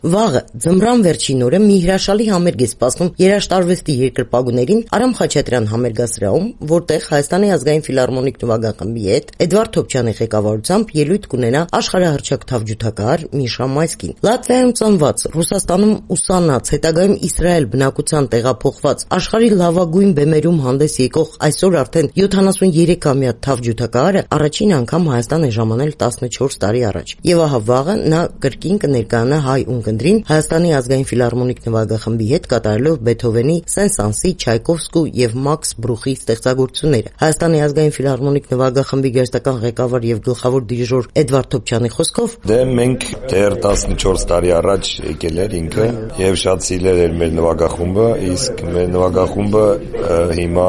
Վաղը ձմռան վերջին օրը մի հրաշալի համերգ է սպասվում երաժշտարվեստի երկրպագուներին Արամ Խաչատրյան համերգասրահում, որտեղ Հայաստանի ազգային ֆիլհարմոնիկ նվագախմբի հետ Էդվարդ Թոփչյանի ղեկավարությամբ ելույթ կունենա աշխարհահռչակ թավջութակահար Միշա Մայսկին։ Լատվիայում ծնված, Ռուսաստանում ուսանած, հետագայում Իսրայել բնակության տեղափոխված, աշխարհի լավագույն բեմերում հանդես եկող այսօր արդեն 73-ամյա թավջութակահարը առաջին անգամ Հայաստան է ժամանել 14 տարի առաջ։ Եվ ահա վաղը նա կրկին կներկայանա հայ ունկնդրին Հայաստանի ազգային ֆիլհարմոնիկ նվագախմբի հետ կատարելով Բեթհովենի, Սեն-Սանսի, Չայկովսկու եւ Մաքս Բրուխի ստեղծագործությունները։ Հայաստանի ազգային ֆիլհարմոնիկ նվագախմբի գերստական ղեկավար եւ գլխավոր դիրիժոր Էդվարդ Թոփչյանի խոսքով մենք դեռ 14 տարի առաջ եկել էր ինքը եւ շատ սիրել էր մեր նվագախումբը, իսկ մեր նվագախումբը հիմա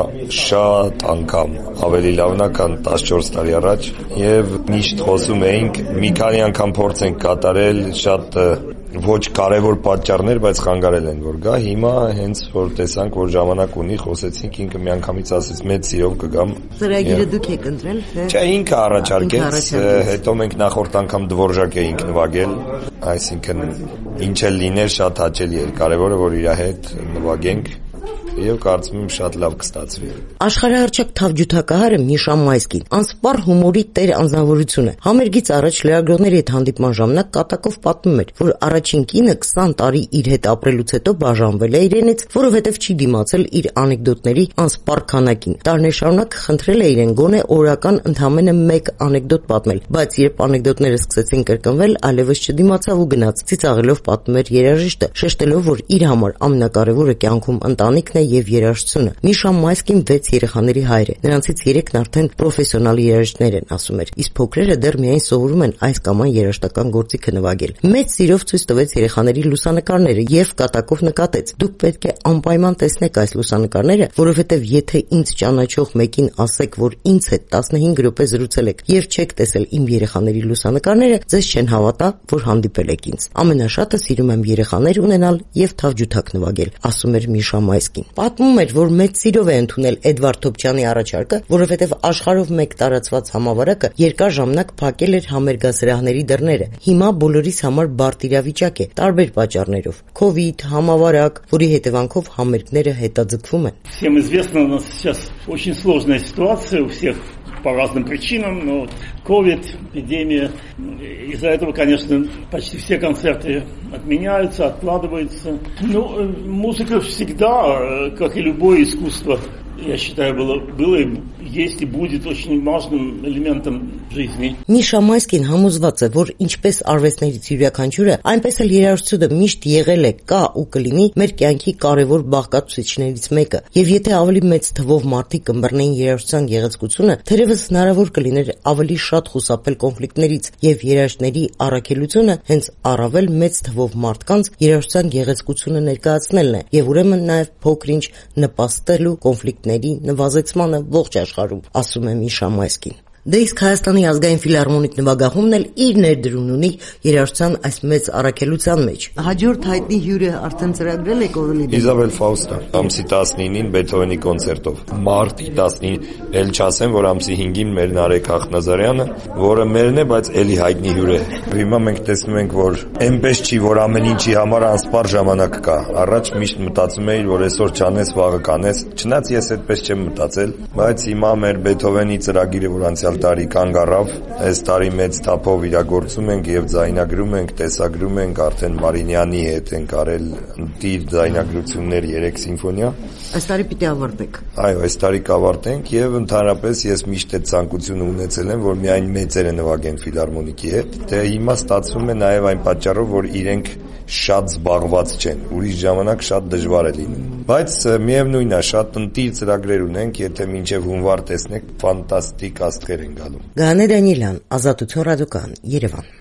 շատ անգամ ավելի լավն է, քան 14 տարի առաջ եւ միշտ խոսում էինք մի քանի անգամ փորձենք կատարել շատ ոչ կարևոր պատճառներ, բայց խանգարել են որ գա։ Հիմա հենց որ տեսանք որ ժամանակ ունի, խոսեցինք, ինքը միանգամից ասեց մեծ սիրով կգամ։ Ծրագիրը դուք եք ընտրել, թե? Չէ, ինքը առաջարկեց, հետո մենք նախորդ անգամ Դվորժակ էինք նվագել, այսինքն ինչ էլ լիներ շատ հաճելի էր, կարևորը որ իր հետ նվագենք եւ կարծում եմ շատ լավ կստացվի։ Աշխարհահռչակ թավջութակահարը Միշա Մայսկին անսպառ հումորի տեր անձնավորություն է։ Համերգից առաջ լրագրողների հետ հանդիպման ժամանակ կատակով պատմում էր, որ առաջին կինը 20 տարի իր հետ ապրելուց հետո բաժանվել է իրենից, որովհետեւ չի դիմացել իր անեկդոտների անսպառ քանակին։ Տարիներ շարունակ խնդրել է իրեն գոնե օրական ընդամենը 1 անեկդոտ պատմել, բայց երբ անեկդոտները սկսեցին կրկնվել, այլևս չդիմացավ ու գնաց, ծիծաղելով պատմում էր երաժիշտը, շեշտելով, որ իր համար ամենակարևորը կյանքում ընտանիքն է եւ երաժշտությունը։ Միշա Մայսկին 6 երեխաների հայր է։ Նրանցից 3-ն արդեն պրոֆեսիոնալ երաժիշտներ են, ասում էր, իսկ փոքրերը դեռ միայն սովորում են այս կամ այն երաժշտական գործիքը նվագել։ Մեծ սիրով ցույց տվեց երեխաների լուսանկարները եւ կատակով նկատեց. «Դուք պետք է անպայման տեսնեք այս լուսանկարները, որովհետեւ եթե ինձ ճանաչող մեկին ասեք, որ ինձ հետ 15 րոպե զրուցել եք եւ չեք տեսել իմ երեխաների լուսանկարները, ձեզ չեն հավատա, որ հանդիպել եք ինձ։ Ամենաշատը սիրում եմ երեխաներ ունենալ եւ թավջութակ նվագել», ասում էր Միշա Մայսկին։ Պատմում էր, որ մեծ սիրով է ընդունել Էդվարդ Թոփչյանի առաջարկը, որովհետև աշխարհով մեկ տարածված համավարակը երկար ժամանակ փակել էր համերգասրահների դռները։ Հիմա բոլորիս համար բարդ իրավիճակ է, տարբեր պատճառներով՝ COVID, համավարակ, որի հետևանքով համերգները հետաձգվում են։ Всем известно, у нас сейчас очень сложная ситуация у всех по разным причинам, но COVID, эпидемия, из-за этого, конечно, почти все концерты отменяются, откладываются. Ну, музыка всегда, как и любое искусство, я считаю, было и есть и будет очень важным элементом жизни. Միշա Մայսկին համոզված է, որ ինչպես արվեստներից յուրաքանչյուրը, այնպես էլ երաժշտությունը միշտ եղել է, կա ու կլինի մեր կյանքի կարևոր բաղկացուցիչներից մեկը։ Եվ եթե ավելի մեծ թվով մարդիկ կըմբռնեին երաժշտության գեղեցկությունը, թերևս հնարավոր կլիներ ավելի շատ խուսափել կոնֆլիկտներից, եւ երաժշտների առաքելությունը հենց առավել մեծ թվով մարդկանց երաժշտության գեղեցկությունը ներկայացնելն է, եւ ուրեմն նաեւ փոքր-ինչ նպաստելու կոնֆլիկտների նվազեցմանը ողջ աշխարհում, ասում է Միշա Մայսկին։ Դե իսկ Հայաստանի ազգային ֆիլհարմոնիկ նվագախումբն էլ իր ներդրումն ունի երաժշտության այս մեծ առաքելության մեջ։ Հաջորդ հայտնի հյուրը արդեն ծրագրել եք ով լինի։ Իզաբել Ֆաուստա, ամսի 19-ին Բեթհովենի կոնցերտով։ Մարտի 19-ին էլ չասեմ, որ ամսի 5-ին մեր Նարեկ Ախնազարյանը, որը մերն է, բայց էլի հայտնի հյուր է։ Հիմա մենք տեսնում ենք, որ այնպես չի, որ ամեն ինչի համար անսպառ ժամանակ կա։ Առաջ միշտ մտածում էի, որ այսօր չանես, վաղը կանես։ Չնայած ես այդպես չեմ մտածել, բայց հիմա մեր Բեթհովենի ծրագիրը, որ անցյալ տարի կանգ առավ, այս տարի մեծ թափով իրագործում ենք եւ ձայնագրում ենք, տեսագրում ենք, արդեն Մարինյանի հետ ենք արել ընտիր ձայնագրություններ 3 սիմֆոնիա։ Այս տարի պիտի ավարտեք։ Այո, այս տարի կավարտենք եւ ընդհանրապես ես միշտ այդ ցանկությունը ունեցել եմ, որ միայն մեծերը նվագեն ֆիլհարմոնիկի հետ։ Դե հիմա ստացվում է նաեւ այն պատճառով, որ իրենք շատ զբաղված չեն, ուրիշ ժամանակ շատ դժվար է լինում։ Բայց միևնույնն է, շատ ընտիր ծրագրեր ունենք, եթե մինչև հունվար տեսնեք, ֆանտաստիկ աստղեր են գալու։ Գաներ Դանիելյան, Ազատություն ռադիոկայան, Երևան։